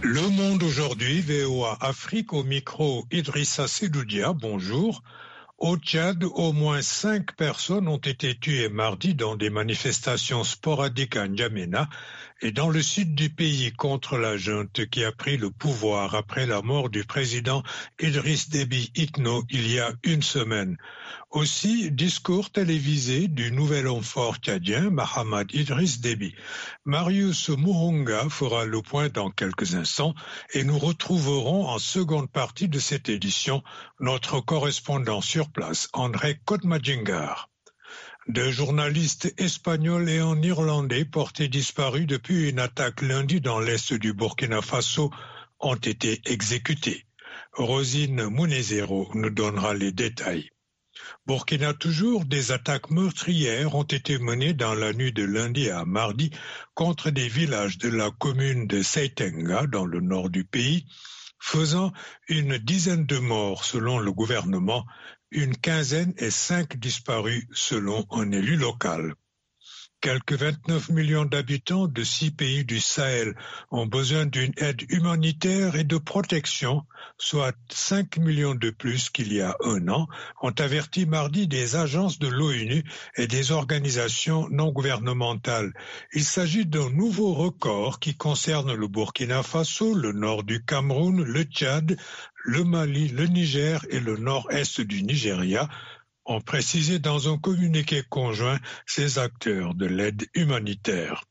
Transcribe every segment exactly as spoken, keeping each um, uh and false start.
Le Monde aujourd'hui, V O A Afrique, au micro Idrissa Sedoudia, bonjour. Au Tchad, au moins cinq personnes ont été tuées mardi dans des manifestations sporadiques à N'Djamena et dans le sud du pays contre la junte qui a pris le pouvoir après la mort du président Idriss Déby Itno il y a une semaine. Aussi, discours télévisé du nouvel homme fort tchadien, Mahamad Idriss Déby. Marius Mouhonga fera le point dans quelques instants et nous retrouverons en seconde partie de cette édition notre correspondant sur place, André Kodmadjingar. Deux journalistes espagnols et un Irlandais portés disparus depuis une attaque lundi dans l'est du Burkina Faso ont été exécutés. Rosine Mounezero nous donnera les détails. Burkina toujours, des attaques meurtrières ont été menées dans la nuit de lundi à mardi contre des villages de la commune de Seitenga dans le nord du pays, faisant une dizaine de morts selon le gouvernement, une quinzaine et cinq disparus selon un élu local. Quelques vingt-neuf millions d'habitants de six pays du Sahel ont besoin d'une aide humanitaire et de protection, soit cinq millions de plus qu'il y a un an, ont averti mardi des agences de l'ONU et des organisations non gouvernementales. Il s'agit d'un nouveau record qui concerne le Burkina Faso, le nord du Cameroun, le Tchad, le Mali, le Niger et le nord-est du Nigeria, ont précisé dans un communiqué conjoint ces acteurs de l'aide humanitaire.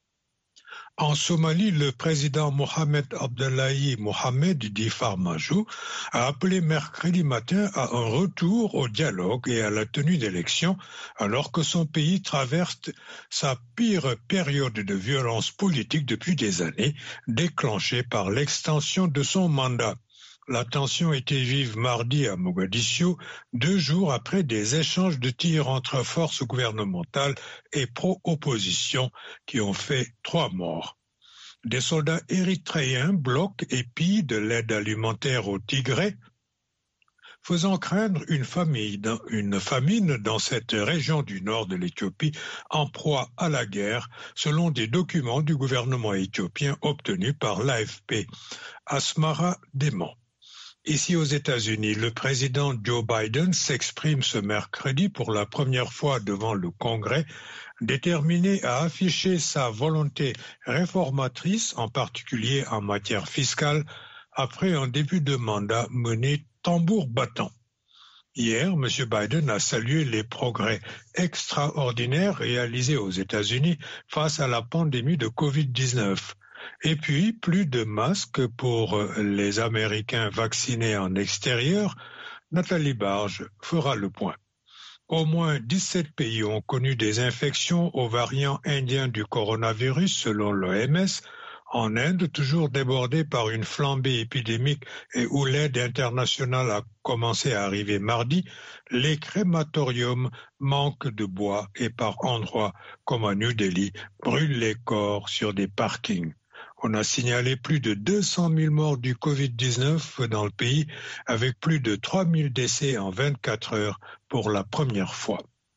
En Somalie, le président Mohamed Abdullahi Mohamed dit Farmajo a appelé mercredi matin à un retour au dialogue et à la tenue d'élections alors que son pays traverse sa pire période de violence politique depuis des années, déclenchée par l'extension de son mandat. La tension était vive mardi à Mogadiscio, deux jours après des échanges de tirs entre forces gouvernementales et pro-opposition qui ont fait trois morts. Des soldats érythréens bloquent et pillent de l'aide alimentaire au Tigré, faisant craindre une famine, une famine dans cette région du nord de l'Éthiopie en proie à la guerre, selon des documents du gouvernement éthiopien obtenus par l'A F P. Asmara dément. Ici aux États-Unis, le président Joe Biden s'exprime ce mercredi pour la première fois devant le Congrès, déterminé à afficher sa volonté réformatrice, en particulier en matière fiscale, après un début de mandat mené tambour battant. Hier, M. Biden a salué les progrès extraordinaires réalisés aux États-Unis face à la pandémie de covid dix-neuf. Et puis, plus de masques pour les Américains vaccinés en extérieur. Nathalie Barge fera le point. Au moins dix-sept pays ont connu des infections au variant indien du coronavirus selon l'O M S. En Inde, toujours débordée par une flambée épidémique et où l'aide internationale a commencé à arriver mardi, les crématoriums manquent de bois et par endroits, comme à New Delhi, brûlent les corps sur des parkings. On a signalé plus de deux cent mille morts du covid dix-neuf dans le pays, avec plus de trois mille décès en vingt-quatre heures pour la première fois.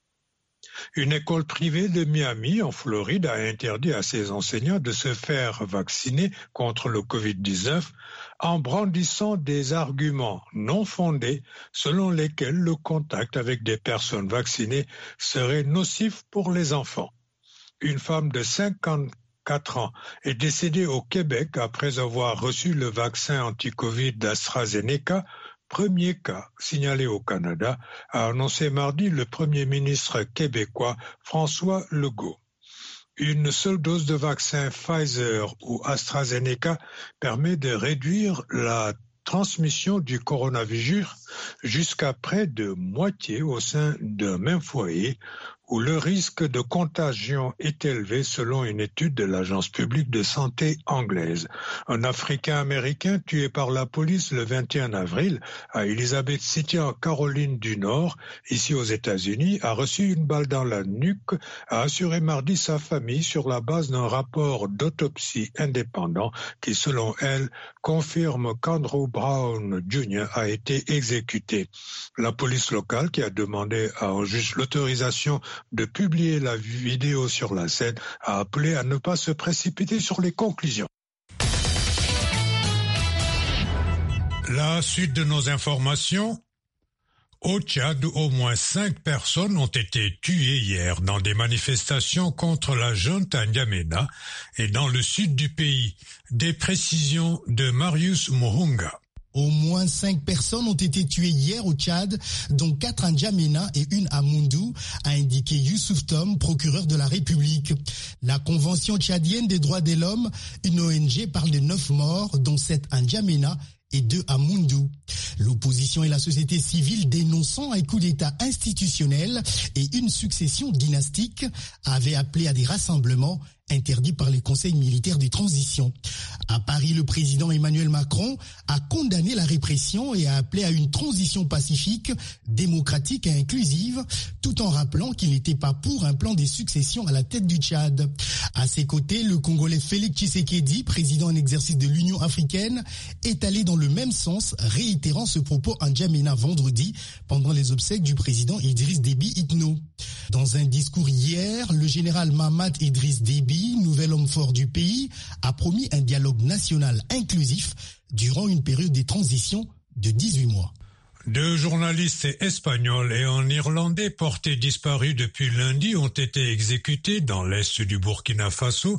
Une école privée de Miami, en Floride, a interdit à ses enseignants de se faire vacciner contre le covid dix-neuf en brandissant des arguments non fondés selon lesquels le contact avec des personnes vaccinées serait nocif pour les enfants. Une femme de cinquante-quatre ans est décédée au Québec après avoir reçu le vaccin anti-Covid d'AstraZeneca, premier cas signalé au Canada, a annoncé mardi le premier ministre québécois François Legault. Une seule dose de vaccin Pfizer ou AstraZeneca permet de réduire la transmission du coronavirus jusqu'à près de moitié au sein d'un même foyer où le risque de contagion est élevé selon une étude de l'Agence publique de santé anglaise. Un Africain-Américain tué par la police le vingt et un avril à Elizabeth City en Caroline du Nord, ici aux États-Unis, a reçu une balle dans la nuque, a assuré mardi sa famille sur la base d'un rapport d'autopsie indépendant qui, selon elle, confirme qu'Andrew Brown junior a été exécuté. La police locale, qui a demandé à un juge l'autorisation de publier la vidéo sur la scène, a appelé à ne pas se précipiter sur les conclusions. La suite de nos informations. Au Tchad, au moins cinq personnes ont été tuées hier dans des manifestations contre la junte à N'Djamena et dans le sud du pays. Des précisions de Marius Muhunga. Au moins cinq personnes ont été tuées hier au Tchad, dont quatre à N'Djamena et une à Moundou, a indiqué Youssouf Tom, procureur de la République. La Convention tchadienne des droits de l'homme, une O N G, parle de neuf morts, dont sept à N'Djamena et deux à Moundou. L'opposition et la société civile, dénonçant un coup d'État institutionnel et une succession dynastique, avaient appelé à des rassemblements interdits par les conseils militaires de transition. À Paris, le président Emmanuel Macron a condamné la répression et a appelé à une transition pacifique, démocratique et inclusive, tout en rappelant qu'il n'était pas pour un plan de succession à la tête du Tchad. À ses côtés, le Congolais Félix Tshisekedi, président en exercice de l'Union africaine, est allé dans le même sens, réitérant ce propos en N'Djamena vendredi pendant les obsèques du président Idriss Déby Itno. Dans un discours hier, le général Mahamat Idriss Déby, nouvel homme fort du pays, a promis un dialogue national inclusif durant une période de transition de dix-huit mois. Deux journalistes espagnols et un Irlandais portés disparus depuis lundi ont été exécutés dans l'est du Burkina Faso.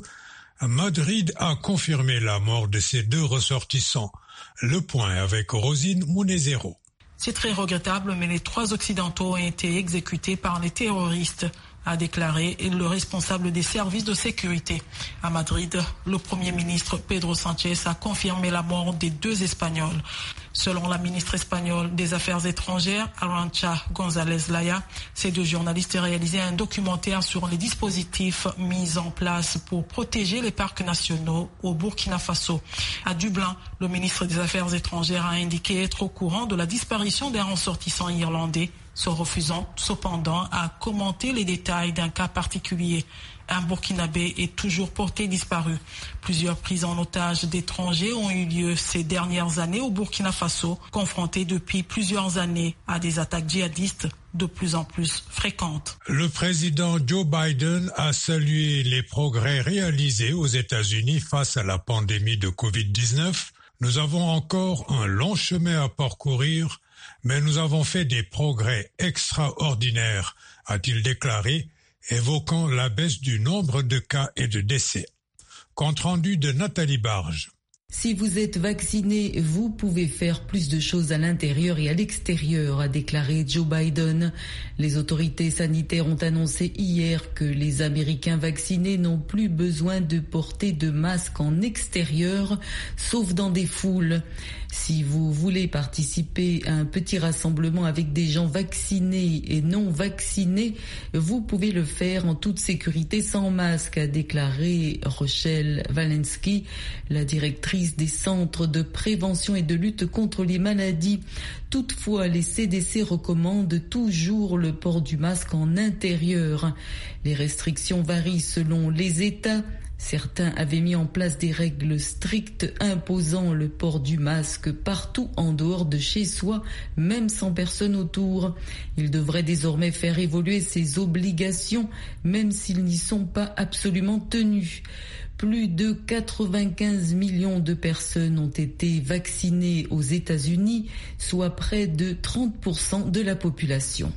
Madrid a confirmé la mort de ces deux ressortissants. Le point avec Rosine Munezero. C'est très regrettable, mais les trois Occidentaux ont été exécutés par les terroristes, a déclaré le responsable des services de sécurité. À Madrid, le Premier ministre Pedro Sánchez a confirmé la mort des deux Espagnols. Selon la ministre espagnole des Affaires étrangères, Arantxa González Laya, ces deux journalistes réalisaient un documentaire sur les dispositifs mis en place pour protéger les parcs nationaux au Burkina Faso. À Dublin, le ministre des Affaires étrangères a indiqué être au courant de la disparition d'un ressortissant irlandais, se refusant cependant à commenter les détails d'un cas particulier. Un Burkinabé est toujours porté disparu. Plusieurs prises en otage d'étrangers ont eu lieu ces dernières années au Burkina Faso, confronté depuis plusieurs années à des attaques djihadistes de plus en plus fréquentes. Le président Joe Biden a salué les progrès réalisés aux États-Unis face à la pandémie de covid dix-neuf. Nous avons encore un long chemin à parcourir, mais nous avons fait des progrès extraordinaires, a-t-il déclaré, évoquant la baisse du nombre de cas et de décès. Compte rendu de Nathalie Barge. Si vous êtes vacciné, vous pouvez faire plus de choses à l'intérieur et à l'extérieur, a déclaré Joe Biden. Les autorités sanitaires ont annoncé hier que les Américains vaccinés n'ont plus besoin de porter de masque en extérieur, sauf dans des foules. Si vous voulez participer à un petit rassemblement avec des gens vaccinés et non vaccinés, vous pouvez le faire en toute sécurité sans masque, a déclaré Rochelle Walensky, la directrice des centres de prévention et de lutte contre les maladies. Toutefois, les C D C recommandent toujours le port du masque en intérieur. Les restrictions varient selon les États. Certains avaient mis en place des règles strictes imposant le port du masque partout en dehors de chez soi, même sans personne autour. Ils devraient désormais faire évoluer ces obligations, même s'ils n'y sont pas absolument tenus. Plus de quatre-vingt-quinze millions de personnes ont été vaccinées aux États-Unis, soit près de trente pour cent de la population.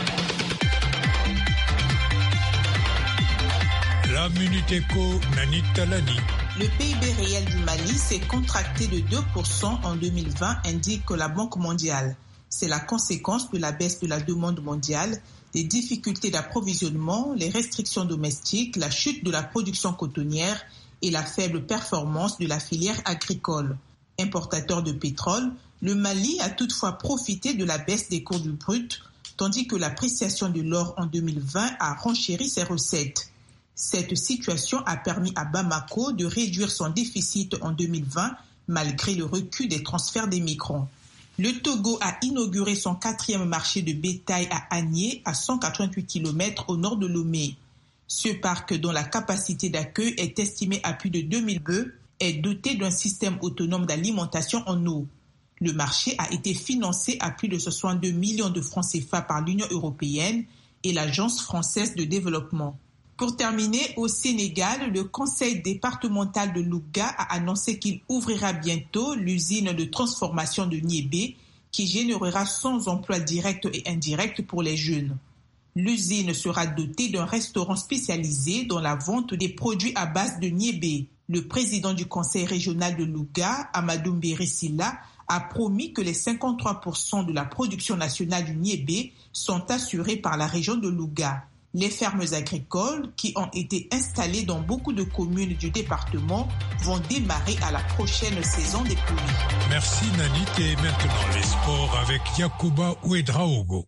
La Minute Éco, Nanit Talani. Le P I B réel du Mali s'est contracté de deux pour cent en deux mille vingt, indique la Banque mondiale. C'est la conséquence de la baisse de la demande mondiale, des difficultés d'approvisionnement, les restrictions domestiques, la chute de la production cotonnière et la faible performance de la filière agricole. Importateur de pétrole, le Mali a toutefois profité de la baisse des cours du brut, tandis que l'appréciation de l'or en deux mille vingt a renchéri ses recettes. Cette situation a permis à Bamako de réduire son déficit en deux mille vingt malgré le recul des transferts des migrants. Le Togo a inauguré son quatrième marché de bétail à Agné, à cent quatre-vingt-huit kilomètres au nord de Lomé. Ce parc, dont la capacité d'accueil est estimée à plus de deux mille bœufs, est doté d'un système autonome d'alimentation en eau. Le marché a été financé à plus de soixante-deux millions de francs C F A par l'Union européenne et l'Agence française de développement. Pour terminer, au Sénégal, le conseil départemental de Louga a annoncé qu'il ouvrira bientôt l'usine de transformation de Niébé qui générera cent emplois directs et indirects pour les jeunes. L'usine sera dotée d'un restaurant spécialisé dans la vente des produits à base de Niébé. Le président du conseil régional de Louga, Amadou Mbéry Silla, a promis que les cinquante-trois pour cent de la production nationale du Niébé sont assurés par la région de Louga. Les fermes agricoles, qui ont été installées dans beaucoup de communes du département, vont démarrer à la prochaine saison des pluies. Merci Nanit, et maintenant les sports avec Yacouba Ouedraogo.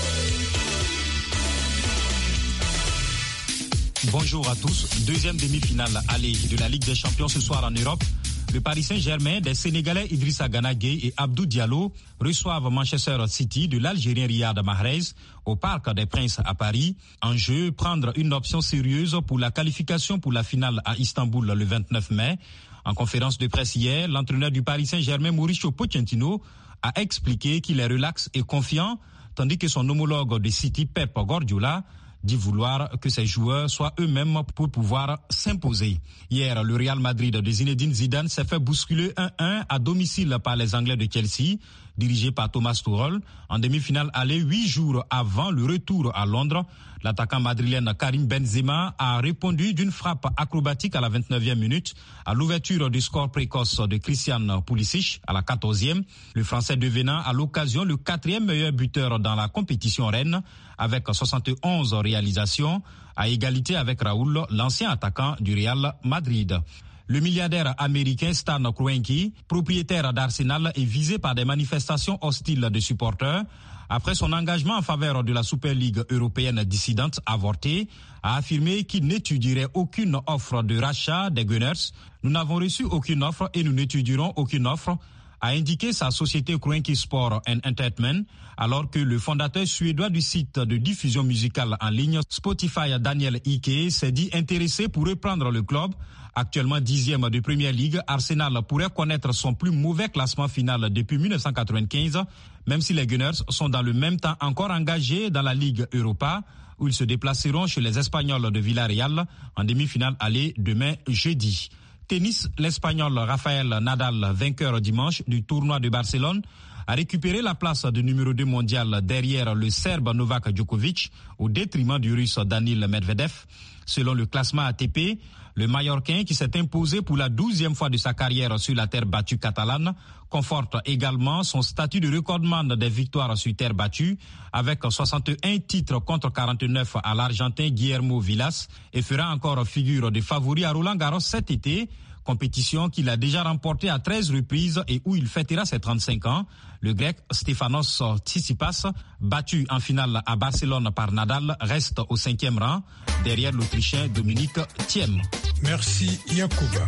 Bonjour à tous. Deuxième demi-finale aller de la Ligue des Champions ce soir en Europe. Le Paris Saint-Germain des Sénégalais Idrissa Gana Gueye et Abdou Diallo reçoivent Manchester City de l'Algérien Riyad Mahrez au Parc des Princes à Paris. En jeu, prendre une option sérieuse pour la qualification pour la finale à Istanbul le vingt-neuf mai. En conférence de presse hier, l'entraîneur du Paris Saint-Germain, Mauricio Pochettino, a expliqué qu'il est relax et confiant, tandis que son homologue de City, Pep Guardiola, dit vouloir que ses joueurs soient eux-mêmes pour pouvoir s'imposer. Hier, le Real Madrid de Zinedine Zidane s'est fait bousculer un un à domicile par les Anglais de Chelsea, dirigé par Thomas Tuchel. En demi-finale aller, huit jours avant le retour à Londres, l'attaquant madrilène Karim Benzema a répondu d'une frappe acrobatique à la vingt-neuvième minute à l'ouverture du score précoce de Christian Pulisic à la quatorzième. Le Français devenant à l'occasion le quatrième meilleur buteur dans la compétition reine avec soixante et onze réalisations, à égalité avec Raoul, l'ancien attaquant du Real Madrid. Le milliardaire américain Stan Kroenke, propriétaire d'Arsenal, est visé par des manifestations hostiles de supporters après son engagement en faveur de la Super League européenne dissidente avortée, a affirmé qu'il n'étudierait aucune offre de rachat des Gunners. Nous n'avons reçu aucune offre et nous n'étudierons aucune offre, a indiqué sa société Kroenke Sport and Entertainment, alors que le fondateur suédois du site de diffusion musicale en ligne Spotify, Daniel Ike, s'est dit intéressé pour reprendre le club. Actuellement dixième de Premier League, Arsenal pourrait connaître son plus mauvais classement final depuis mille neuf cent quatre-vingt-quinze, même si les Gunners sont dans le même temps encore engagés dans la Ligue Europa, où ils se déplaceront chez les Espagnols de Villarreal en demi-finale aller demain jeudi. Tennis, l'Espagnol Rafael Nadal, vainqueur dimanche du tournoi de Barcelone, a récupéré la place de numéro deux mondial derrière le Serbe Novak Djokovic au détriment du Russe Danil Medvedev. Selon le classement A T P, le Mallorquin, qui s'est imposé pour la douzième fois de sa carrière sur la terre battue catalane, conforte également son statut de recordman des victoires sur terre battue avec soixante et un titres contre quarante-neuf à l'Argentin Guillermo Vilas et fera encore figure de favori à Roland-Garros cet été, compétition qu'il a déjà remportée à treize reprises et où il fêtera ses trente-cinq ans. Le Grec Stefanos Tsitsipas, battu en finale à Barcelone par Nadal, reste au cinquième rang, derrière l'Autrichien Dominique Thiem. Merci Yacouba.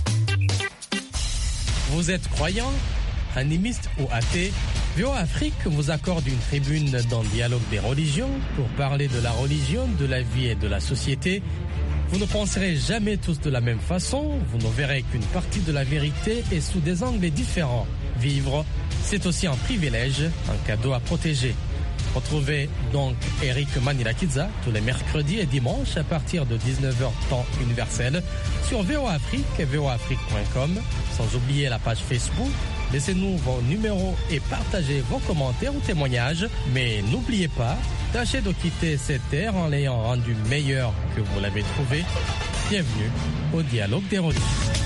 Vous êtes croyant, animiste ou athée? V O A Afrique vous accorde une tribune dans le dialogue des religions pour parler de la religion, de la vie et de la société. Vous ne penserez jamais tous de la même façon, vous ne verrez qu'une partie de la vérité et sous des angles différents. Vivre, c'est aussi un privilège, un cadeau à protéger. Retrouvez donc Eric Manilakiza tous les mercredis et dimanches à partir de dix-neuf heures temps universel sur V O A Afrique et V O A Afrique point com, sans oublier la page Facebook. Laissez-nous vos numéros et partagez vos commentaires ou témoignages. Mais n'oubliez pas, tâchez de quitter cette terre en l'ayant rendue meilleure que vous l'avez trouvée. Bienvenue au dialogue des religions.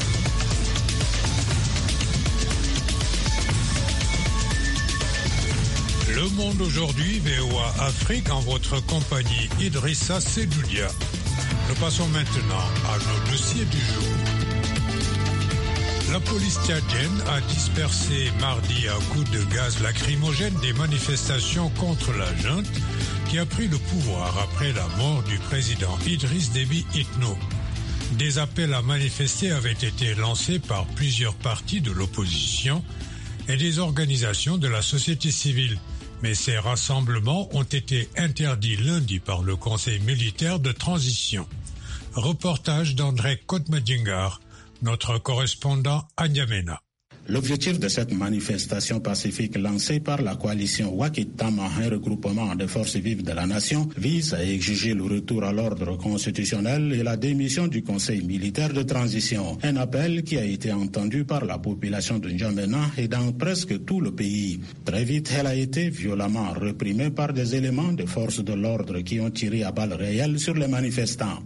Le Monde aujourd'hui, V O A Afrique, en votre compagnie Idrissa Sedoudia. Nous passons maintenant à nos dossiers du jour. La police tchadienne a dispersé mardi à coups de gaz lacrymogène des manifestations contre la junte qui a pris le pouvoir après la mort du président Idriss Déby Itno. Des appels à manifester avaient été lancés par plusieurs partis de l'opposition et des organisations de la société civile. Mais ces rassemblements ont été interdits lundi par le Conseil militaire de transition. Reportage d'André Kotmadingar, notre correspondant à N'Djamena. L'objectif de cette manifestation pacifique lancée par la coalition Wakitama, un regroupement des forces vives de la nation, vise à exiger le retour à l'ordre constitutionnel et la démission du Conseil militaire de transition. Un appel qui a été entendu par la population de N'Djamena et dans presque tout le pays. Très vite, elle a été violemment réprimée par des éléments de forces de l'ordre qui ont tiré à balles réelles sur les manifestants.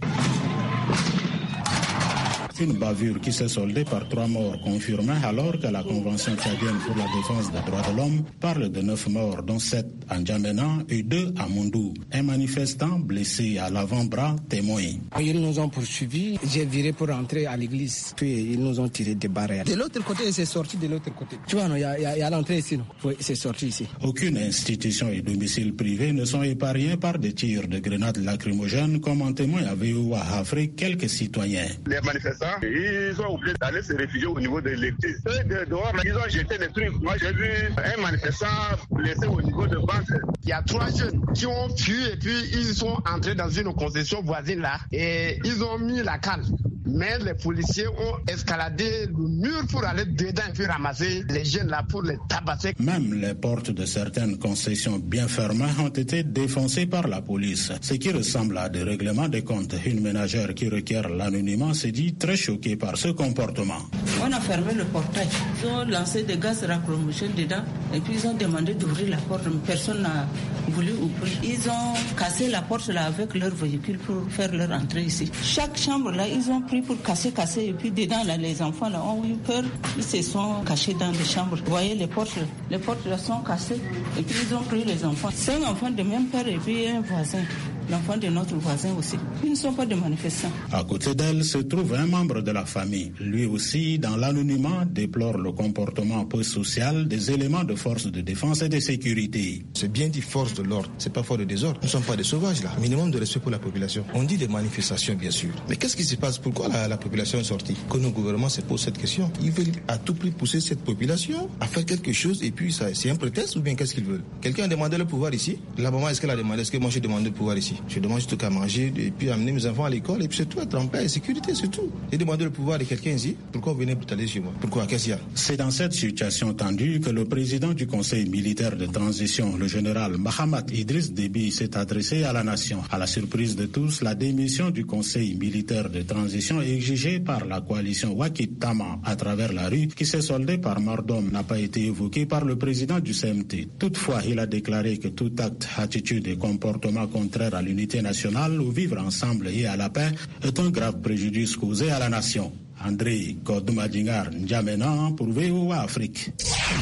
Une bavure qui s'est soldée par trois morts confirmés alors que la Convention tchadienne pour la défense des droits de l'homme parle de neuf morts, dont sept à N'Djamena et deux à Moundou. Un manifestant blessé à l'avant-bras témoin. Ils nous ont poursuivis, j'ai viré pour entrer à l'église, puis ils nous ont tiré des barrières. De l'autre côté, c'est sorti de l'autre côté. Tu vois, il y, y, y a l'entrée ici, non? Oui, c'est sorti ici. Aucune institution et domicile privé ne sont épargnés par des tirs de grenades lacrymogènes, comme en témoignent à V O A Afrique quelques citoyens. Les manifestants, ils sont obligés d'aller se réfugier au niveau de l'église. Eux, de dehors, ils ont jeté des trucs. Moi, j'ai vu un manifestant blessé au niveau de Banque. Il y a trois jeunes qui ont fui et puis ils sont entrés dans une concession voisine là et ils ont mis la cale. Mais les policiers ont escaladé le mur pour aller dedans et puis ramasser les jeunes là pour les tabasser. Même les portes de certaines concessions bien fermées ont été défoncées par la police. Ce qui ressemble à des règlements de comptes. Une ménagère qui requiert l'anonymat s'est dit très choquée par ce comportement. On a fermé le portail. Ils ont lancé des gaz lacrymogènes dedans et puis ils ont demandé d'ouvrir la porte. Personne n'a voulu ouvrir. Ils ont cassé la porte là avec leur véhicule pour faire leur entrée ici. Chaque chambre là, ils ont pris pour casser, casser et puis dedans là, les enfants là ont eu peur. Ils se sont cachés dans les chambres. Vous voyez les portes, les portes là sont cassées et puis ils ont pris les enfants. Cinq enfants de même père et puis un voisin. L'enfant de notre voisin aussi. Ils ne sont pas des manifestants. À côté d'elle se trouve un membre de la famille. Lui aussi, dans l'anonymat, déplore le comportement peu social des éléments de forces de défense et de sécurité. C'est bien dit force de l'ordre, c'est pas force de désordre. Nous ne sommes pas des sauvages là. Minimum de respect pour la population. On dit des manifestations bien sûr. Mais qu'est-ce qui se passe? Pourquoi la, la population est sortie? Que nos gouvernements se posent cette question. Ils veulent à tout prix pousser cette population à faire quelque chose et puis ça, c'est un prétexte ou bien qu'est-ce qu'ils veulent? Quelqu'un a demandé le pouvoir ici? La maman, est-ce qu'elle a demandé? Est-ce que moi j'ai demandé le pouvoir ici? Je demande juste qu'à manger et puis amener mes enfants à l'école et puis c'est tout, être en paix et sécurité, c'est tout. J'ai demandé le pouvoir de quelqu'un ici. Pourquoi vous venez brutaliser chez moi? Pourquoi? Qu'est-ce qu'il y a? C'est dans cette situation tendue que le président du Conseil militaire de transition, le général Mahamat Idriss Déby, s'est adressé à la nation. À la surprise de tous, la démission du Conseil militaire de transition exigée par la coalition Wakitama à travers la rue, qui s'est soldée par mort d'homme, n'a pas été évoquée par le président du C M T. Toutefois, il a déclaré que tout acte, attitude et comportement contraire à l'unité nationale, au vivre ensemble et à la paix, est un grave préjudice causé à la nation. André Kodoumadingar N'Djamena pour V O A Afrique.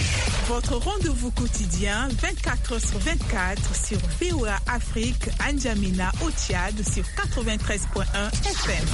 Votre rendez-vous quotidien vingt-quatre heures sur vingt-quatre sur V O A Afrique, N'Djamena au Tchad sur quatre-vingt-treize point un F M.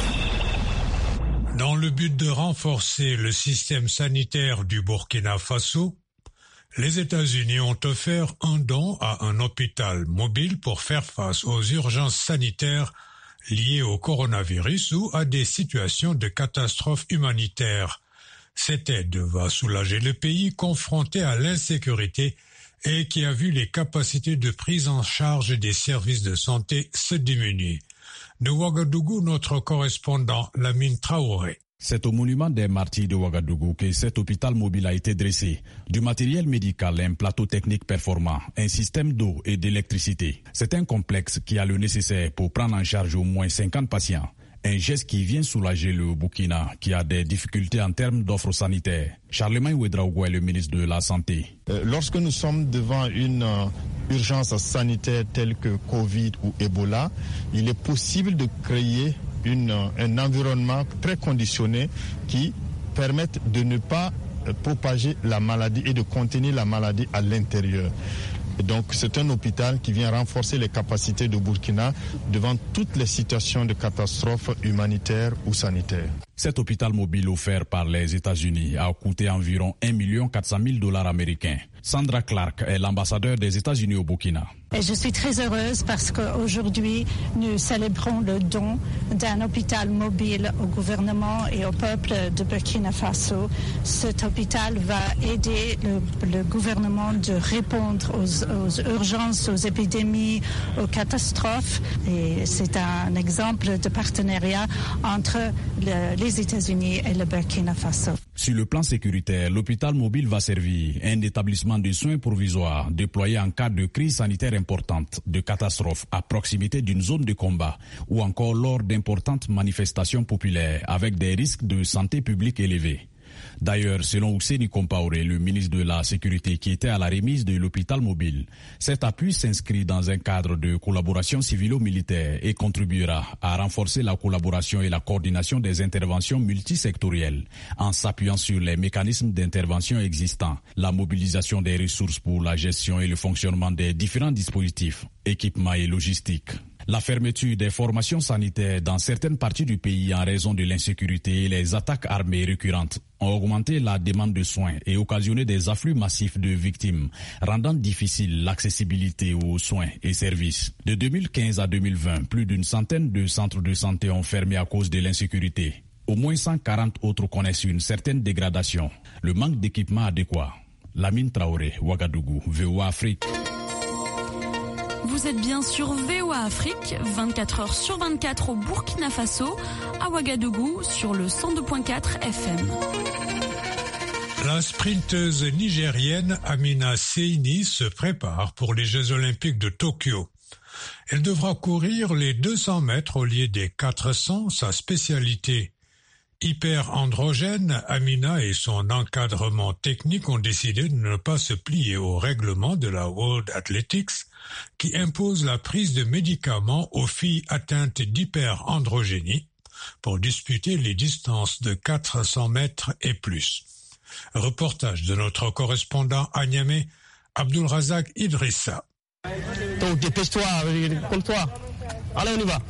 Dans le but de renforcer le système sanitaire du Burkina Faso, les États-Unis ont offert un don à un hôpital mobile pour faire face aux urgences sanitaires liées au coronavirus ou à des situations de catastrophes humanitaires. Cette aide va soulager le pays confronté à l'insécurité et qui a vu les capacités de prise en charge des services de santé se diminuer. De Ouagadougou, notre correspondant Lamine Traoré. C'est au monument des martyrs de Ouagadougou que cet hôpital mobile a été dressé. Du matériel médical, un plateau technique performant, un système d'eau et d'électricité. C'est un complexe qui a le nécessaire pour prendre en charge au moins cinquante patients. Un geste qui vient soulager le Burkina, qui a des difficultés en termes d'offres sanitaires. Charlemagne Ouedraogo est le ministre de la Santé. Euh, lorsque nous sommes devant une euh, urgence sanitaire telle que Covid ou Ebola, il est possible de créer une, euh, un environnement très conditionné qui permette de ne pas euh, propager la maladie et de contenir la maladie à l'intérieur. Et donc c'est un hôpital qui vient renforcer les capacités de Burkina devant toutes les situations de catastrophes humanitaires ou sanitaires. Cet hôpital mobile offert par les États-Unis a coûté environ un million quatre cent mille dollars américains. Sandra Clark est l'ambassadeur des États-Unis au Burkina. Et je suis très heureuse parce qu'aujourd'hui, nous célébrons le don d'un hôpital mobile au gouvernement et au peuple de Burkina Faso. Cet hôpital va aider le, le gouvernement de répondre aux, aux urgences, aux épidémies, aux catastrophes. Et c'est un exemple de partenariat entre le, les États-Unis et le Burkina Faso. Sur le plan sécuritaire, l'hôpital mobile va servir un établissement de soins provisoires déployé en cas de crise sanitaire importante, de catastrophe à proximité d'une zone de combat ou encore lors d'importantes manifestations populaires avec des risques de santé publique élevés. D'ailleurs, selon Ouseni Compaoré, le ministre de la Sécurité qui était à la remise de l'hôpital mobile, cet appui s'inscrit dans un cadre de collaboration civilo-militaire et contribuera à renforcer la collaboration et la coordination des interventions multisectorielles en s'appuyant sur les mécanismes d'intervention existants, la mobilisation des ressources pour la gestion et le fonctionnement des différents dispositifs, équipements et logistiques. La fermeture des formations sanitaires dans certaines parties du pays en raison de l'insécurité et les attaques armées récurrentes ont augmenté la demande de soins et occasionné des afflux massifs de victimes, rendant difficile l'accessibilité aux soins et services. De deux mille quinze à deux mille vingt, plus d'une centaine de centres de santé ont fermé à cause de l'insécurité. Au moins cent quarante autres connaissent une certaine dégradation. Le manque d'équipements adéquats. Lamine Traoré, Ouagadougou, V O A Afrique. Vous êtes bien sur V O A Afrique, vingt-quatre heures sur vingt-quatre au Burkina Faso, à Ouagadougou sur le cent deux virgule quatre F M. La sprinteuse nigérienne Amina Seini se prépare pour les Jeux Olympiques de Tokyo. Elle devra courir les deux cents mètres au lieu des quatre cents, sa spécialité. Hyper-androgène, Amina et son encadrement technique ont décidé de ne pas se plier au règlement de la World Athletics qui impose la prise de médicaments aux filles atteintes d'hyperandrogénie pour disputer les distances de quatre cents mètres et plus. Reportage de notre correspondant à Niamey, Abdulrazak Idrissa. Donc dépêche-toi, compte-toi. Allez, on y va.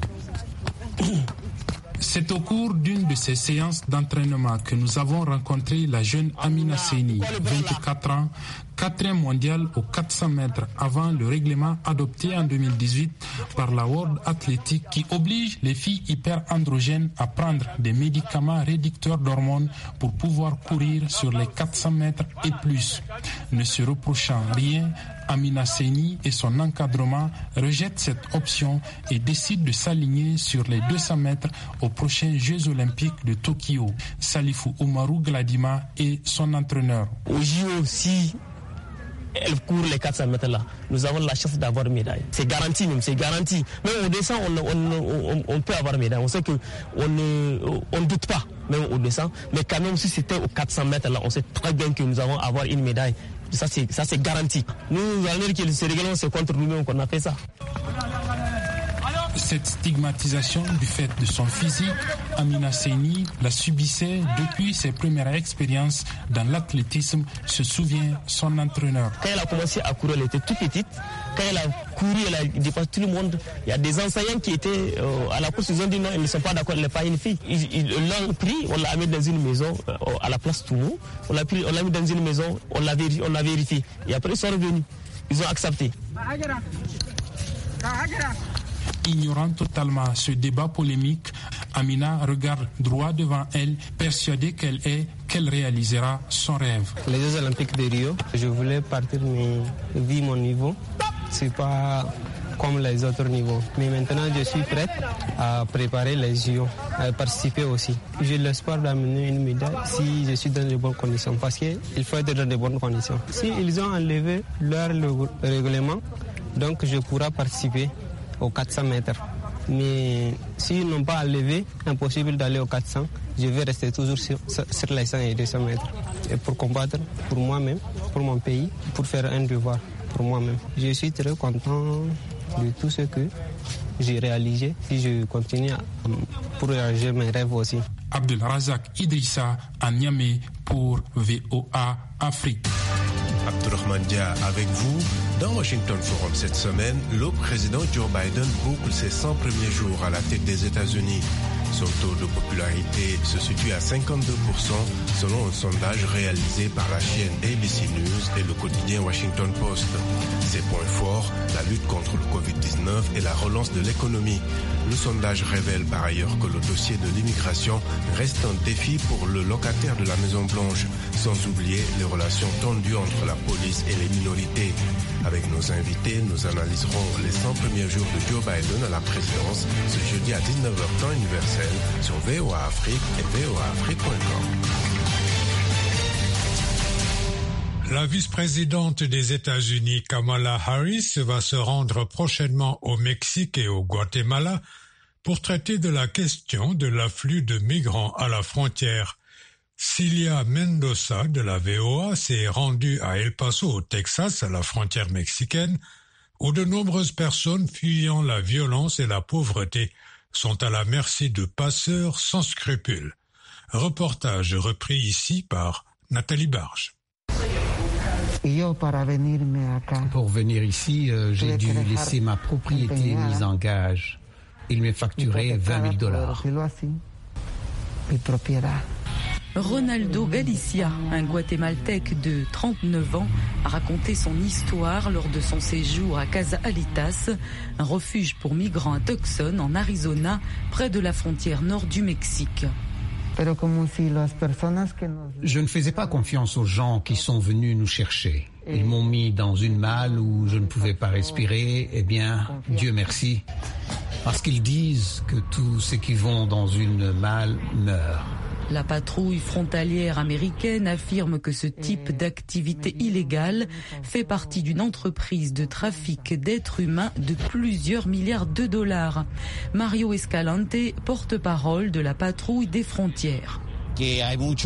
C'est au cours d'une de ces séances d'entraînement que nous avons rencontré la jeune Amina Seini, vingt-quatre ans, quatrième mondiale aux quatre cents mètres avant le règlement adopté en deux mille dix-huit par la World Athletics qui oblige les filles hyperandrogènes à prendre des médicaments réducteurs d'hormones pour pouvoir courir sur les quatre cents mètres et plus. Ne se reprochant rien, Amina Seini et son encadrement rejettent cette option et décident de s'aligner sur les deux cents mètres aux prochains Jeux Olympiques de Tokyo. Salifou Oumarou Gladima est son entraîneur. Au J O, si elle court les quatre cents mètres là, nous avons la chance d'avoir médaille. C'est garanti même, c'est garanti. Même au descend, on, on, on, on peut avoir médaille. On sait que on ne on doute pas, même au descend. Mais quand même, si c'était aux quatre cents mètres là, on sait très bien que nous allons avoir une médaille. Ça c'est, ça c'est garanti. Nous, nous allons dire que ce règlement, c'est contre nous-mêmes qu'on a fait ça. Cette stigmatisation du fait de son physique, Amina Seini la subissait depuis ses premières expériences dans l'athlétisme, se souvient son entraîneur. Quand elle a commencé à courir, elle était toute petite. Quand elle a couru, elle a dépassé tout le monde. Il y a des enseignants qui étaient euh, à la course, ils ont dit non, ils ne sont pas d'accord, elle n'est pas une fille. Ils, ils l'ont pris, on l'a mis dans une maison euh, à la place Toumou. On l'a pris, on l'a mis dans une maison, on l'a vérifié, on l'a vérifié. Et après ils sont revenus, ils ont accepté. Ignorant totalement ce débat polémique, Amina regarde droit devant elle, persuadée qu'elle est, qu'elle réalisera son rêve. Les Jeux Olympiques de Rio, je voulais partir, mais vu mon niveau, c'est pas comme les autres niveaux. Mais maintenant, je suis prête à préparer les J O, à participer aussi. J'ai l'espoir d'amener une médaille si je suis dans de bonnes conditions, parce qu'il faut être dans de bonnes conditions. Si ils ont enlevé leur règlement, donc je pourrai participer aux quatre cents mètres. Mais s'ils n'ont pas enlevé, impossible d'aller aux quatre cents. Je vais rester toujours sur, sur les cent et deux cents mètres. Et pour combattre pour moi-même, pour mon pays, pour faire un devoir pour moi-même. Je suis très content de tout ce que j'ai réalisé. Si je continue à, pour réaliser mes rêves aussi. Abdulrazak Idrissa à Niamey pour V O A Afrique. Abdurrahman Dia avec vous. Dans Washington Forum cette semaine, le président Joe Biden boucle ses cent premiers jours à la tête des États-Unis. Son taux de popularité se situe à cinquante-deux pour cent selon un sondage réalisé par la chaîne A B C News et le quotidien Washington Post. Ses points forts, la lutte contre le covid dix-neuf et la relance de l'économie. Le sondage révèle par ailleurs que le dossier de l'immigration reste un défi pour le locataire de la Maison-Blanche, sans oublier les relations tendues entre la police et les minorités. Avec nos invités, nous analyserons les cent premiers jours de Joe Biden à la présidence ce jeudi à dix-neuf heures temps universel sur V O A Afrique et V O A Afrique point com. La vice-présidente des États-Unis, Kamala Harris, va se rendre prochainement au Mexique et au Guatemala pour traiter de la question de l'afflux de migrants à la frontière. Cilia Mendoza de la V O A s'est rendue à El Paso, au Texas, à la frontière mexicaine, où de nombreuses personnes fuyant la violence et la pauvreté sont à la merci de passeurs sans scrupules. Reportage repris ici par Nathalie Barge. Pour venir ici, euh, j'ai dû laisser ma propriété mise en gage. Il m'est facturé vingt mille dollars. Ronaldo Galicia, un Guatémaltèque de trente-neuf ans, a raconté son histoire lors de son séjour à Casa Alitas, un refuge pour migrants à Tucson, en Arizona, près de la frontière nord du Mexique. Je ne faisais pas confiance aux gens qui sont venus nous chercher. Ils m'ont mis dans une malle où je ne pouvais pas respirer. Eh bien, Dieu merci, parce qu'ils disent que tous ceux qui vont dans une malle meurent. La patrouille frontalière américaine affirme que ce type d'activité illégale fait partie d'une entreprise de trafic d'êtres humains de plusieurs milliards de dollars. Mario Escalante, porte-parole de la patrouille des frontières. Les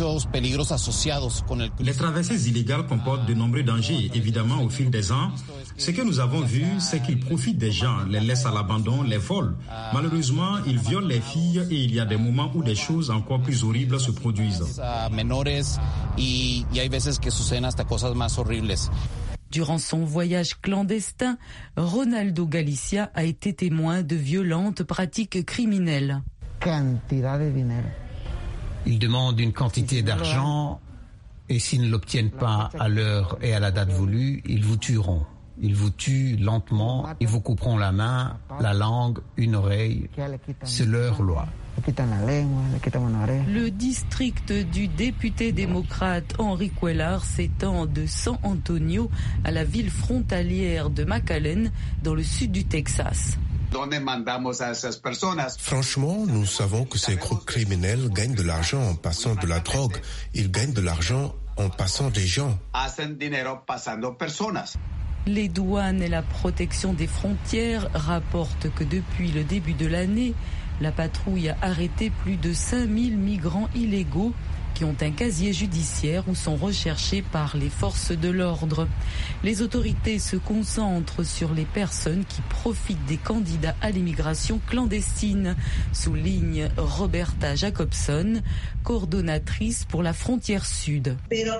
traversées illégales comportent de nombreux dangers, évidemment, au fil des ans. Ce que nous avons vu, c'est qu'ils profitent des gens, les laissent à l'abandon, les volent. Malheureusement, ils violent les filles et il y a des moments où des choses encore plus horribles se produisent. Durant son voyage clandestin, Ronaldo Galicia a été témoin de violentes pratiques criminelles. Ils demandent une quantité d'argent et s'ils ne l'obtiennent pas à l'heure et à la date voulue, ils vous tueront. Ils vous tuent lentement, ils vous couperont la main, la langue, une oreille. C'est leur loi. Le district du député démocrate Henry Cuellar s'étend de San Antonio à la ville frontalière de McAllen, dans le sud du Texas. Franchement, nous savons que ces groupes criminels gagnent de l'argent en passant de la drogue. Ils gagnent de l'argent en passant des gens. Les douanes et la protection des frontières rapportent que depuis le début de l'année, la patrouille a arrêté plus de cinq mille migrants illégaux qui ont un casier judiciaire ou sont recherchés par les forces de l'ordre. Les autorités se concentrent sur les personnes qui profitent des candidats à l'immigration clandestine, souligne Roberta Jacobson, coordonnatrice pour la frontière sud.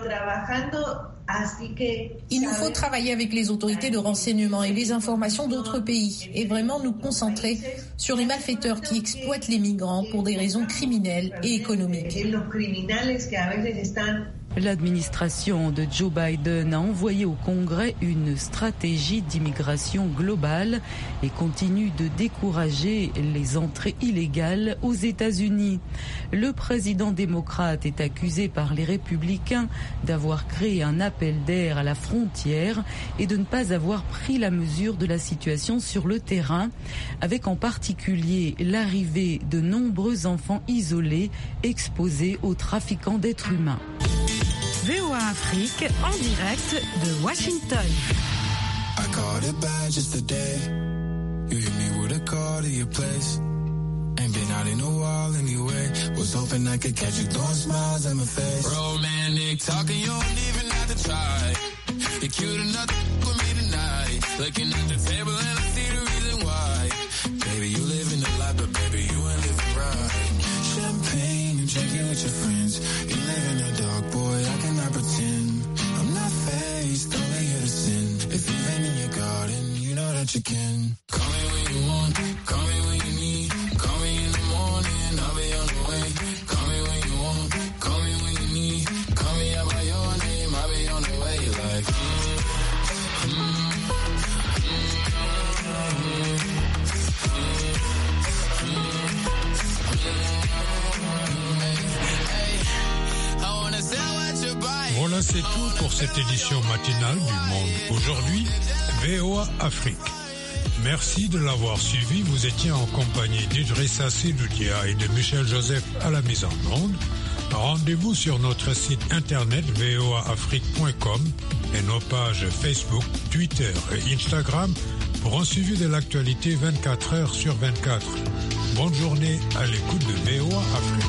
Il nous faut travailler avec les autorités de renseignement et les informations d'autres pays et vraiment nous concentrer sur les malfaiteurs qui exploitent les migrants pour des raisons criminelles et économiques. L'administration de Joe Biden a envoyé au Congrès une stratégie d'immigration globale et continue de décourager les entrées illégales aux États-Unis. Le président démocrate est accusé par les républicains d'avoir créé un appel d'air à la frontière et de ne pas avoir pris la mesure de la situation sur le terrain, avec en particulier l'arrivée de nombreux enfants isolés exposés aux trafiquants d'êtres humains. V O A Afrique en direct de Washington. I caught it bad just today. You hit me with a call to your place. Ain't been out in a while anyway. Was hoping I could catch you throwing smiles at my face. Romantic talking, you don't even have to try. You're cute enough to with me tonight. Looking at the table and I see the reason why. Baby, you living the life, but baby, you ain't living right. Champagne and drinking with your friends. You live in the dark, boy, I cannot pretend. I'm not faced, only here to sin. If you've been in your garden, you know that you can. Call me when you want, call me when you need. Call me in the morning, I'll be on the way. Call me when you want, call me when you need. Call me out by your name, I'll be on the way. Like, mm, mm, Voilà, c'est tout pour cette édition matinale du Monde Aujourd'hui, V O A Afrique. Merci de l'avoir suivi. Vous étiez en compagnie d'Idrissa Sidoudia et de Michel Joseph à la mise en onde. Rendez-vous sur notre site internet v o a afrique point com et nos pages Facebook, Twitter et Instagram pour un suivi de l'actualité vingt-quatre heures sur vingt-quatre. Bonne journée à l'écoute de V O A Afrique.